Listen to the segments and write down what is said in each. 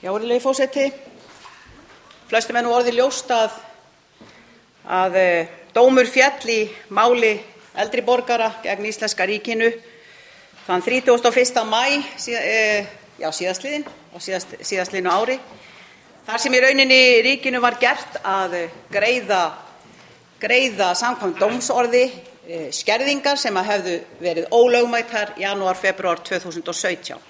Virðulegi forseti. Flestum nú orðið ljóst að dómur féll í máli eldri borgara gegn íslenska ríkinu þann 31. maí síðastliðnu ári, þar sem í rauninni ríkinu var gert að greiða samkvæmt dómsorði skerðingar sem hefðu verið ólögmætar janúar, febrúar 2017.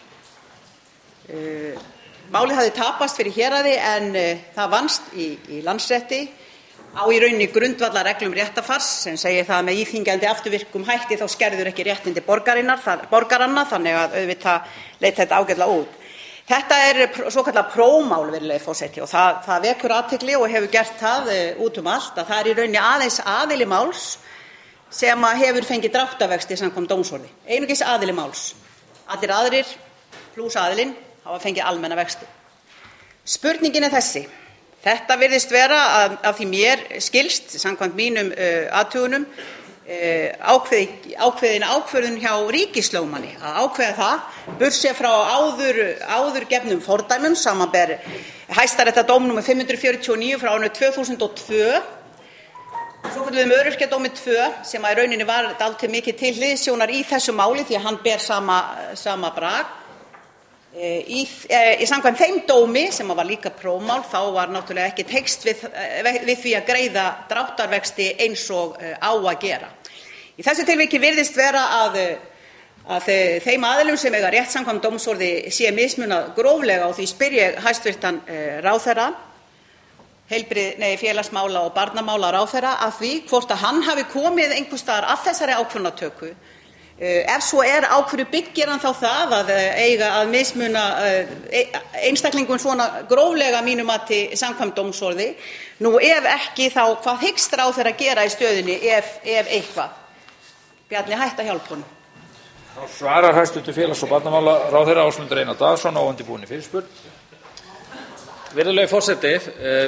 Málið hafði tapast fyrir héraði en það vannst í Landsrétti á í rauninni grundvallarreglum réttarfars sem segir það að með íþyngjandi afturvirkum hætti þá skerður ekki réttindi borgaranna, þannig að auðvitað leit þetta ágætlega út. Þetta er svokallað prófmál, virðulegi forseti, og það vekur athygli og hefur gert það út allt að það er í rauninni aðeins aðili máls sem hefur fengið dráttarvexti samkvæmt dómsorði. Einungis aðili máls. Allir aðrir plús aðilinn hafa fengið almenna vexti. Spurningin er þessi. Þetta virðist vera að því mér skilst, samkvæmt mínum athugunum, ákveðin ákvörðun hjá ríkislögmanni að ákveða það, burtséð frá áður gefnum fordæmum, samanber Hæstaréttardóm nr. 549 frá árinu 2002, svokölluðum öryrkjadómi 2, sem í rauninni var dálítið mikið til hliðsjónar í þessu máli því að hann ber sama brag. Í samkvæmt þeim dómi sem var líka prófmál þá var náttúrulega ekki tekst við því að greiða dráttarvexti eins og á að gera. Í þessu tilviki virðist vera að þeim aðilum sem eiga rétt samkvæmt dómsorði sé mismunað gróflega og því spyr ég hæstvirtan ráðherra, félagsmála og barnamála ráðherra, að því hvort að hann hafi komið einhvers staðar að þessari ákvörðunartöku. Ef svo er, á hverju byggir hann þá það að eiga að mismuna einstaklingum svona gróflega að mínu mati samkvæmt dómsorði? Nú ef ekki, þá hvað hyggst ráðherra gera í stöðunni ef eitthvað? Bjarni, hætt að hjálpa honum. Þá svarar hæstv. félags- og barnamálaráðherra Ásmundur Einar Daðason óundirbúinni fyrirspurn. Virðulegi forseti,